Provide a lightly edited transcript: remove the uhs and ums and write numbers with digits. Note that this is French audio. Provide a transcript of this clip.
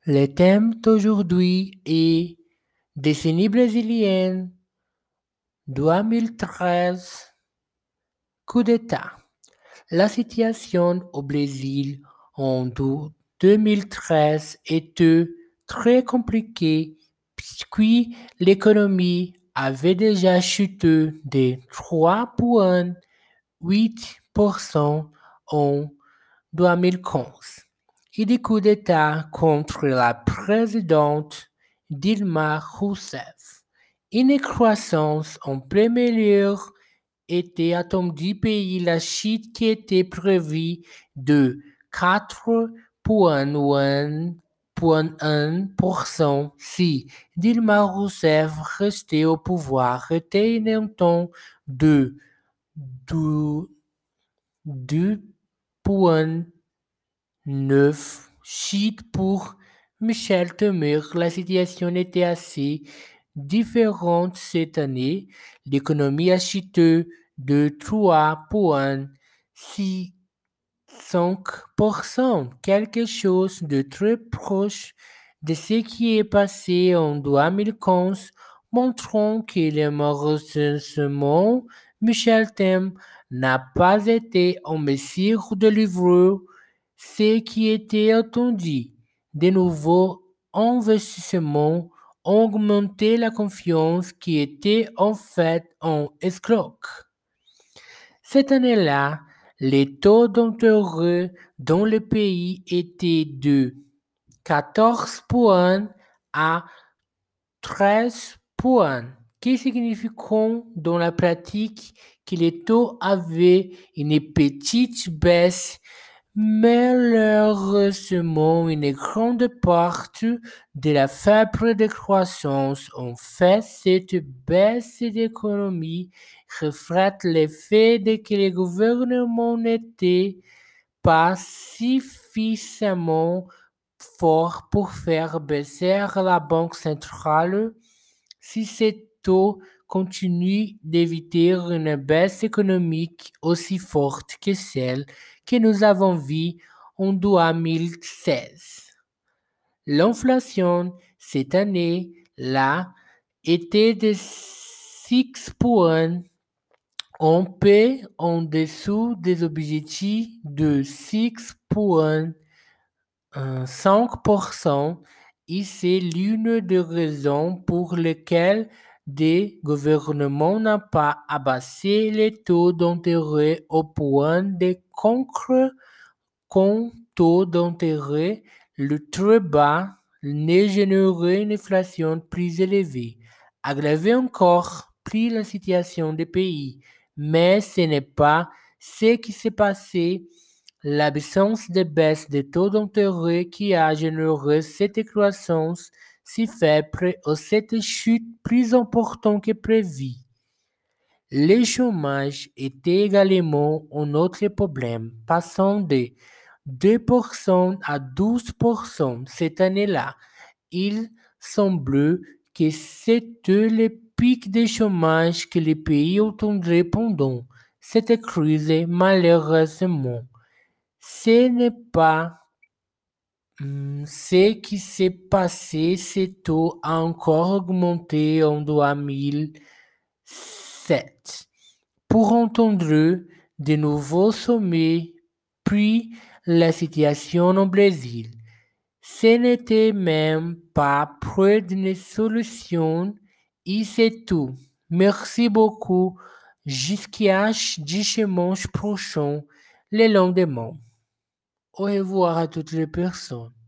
Le thème d'aujourd'hui est décennie brésilienne 2013, coup d'État. La situation au Brésil en 2013 était très compliquée puisque l'économie avait déjà chuté de 3,8% en 2015 et des coups d'État contre la présidente Dilma Rousseff. Une croissance en plein milieu était attendue pays la chute qui était prévue de 4,1% si Dilma Rousseff restait au pouvoir était un temps de 2,9 chute pour Michel Temer. La situation était assez différente cette année. L'économie a chuté de 3,65%, quelque chose de très proche de ce qui est passé en 2015, montrant que le malheureusement Michel Temer n'a pas été en mesure de livrer ce qui était attendu. De nouveaux investissements ont augmenté la confiance qui était en fait un escroc. Cette année-là, les taux d'intérêt dans le pays étaient de 14 points à 13 points, qui signifie dans la pratique que les taux avaient une petite baisse. Malheureusement, une grande partie de la faible décroissance en fait cette baisse d'économie reflète le fait que le gouvernement n'était pas suffisamment fort pour faire baisser la banque centrale. Si ces taux continuent d'éviter une baisse économique aussi forte que celle que nous avons vue en 2016. L'inflation cette année-là était de 6 points, un peu en dessous des objectifs de 6,5%, et c'est l'une des raisons pour lesquelles le gouvernement n'a pas abaissé les taux d'intérêt au point de conclure qu'un taux d'intérêt le très bas ne générerait une inflation plus élevée, aggraver encore plus la situation des pays. Mais ce n'est pas ce qui s'est passé. L'absence de baisse des taux d'intérêt qui a généré cette croissance si faible ou cette chute plus importante que prévu. Le chômage était également un autre problème, passant de 2% à 12% cette année-là. Il semble que c'était le pic de chômage que le pays atteindrait pendant cette crise. Malheureusement, ce n'est pas ce qui s'est passé. Ce taux a encore augmenté en 2007 pour entendre de nouveaux sommets, puis la situation au Brésil. Ce n'était même pas près d'une solution et c'est tout. Merci beaucoup. Jusqu'à dimanche prochain, le lendemain. Au revoir à toutes les personnes.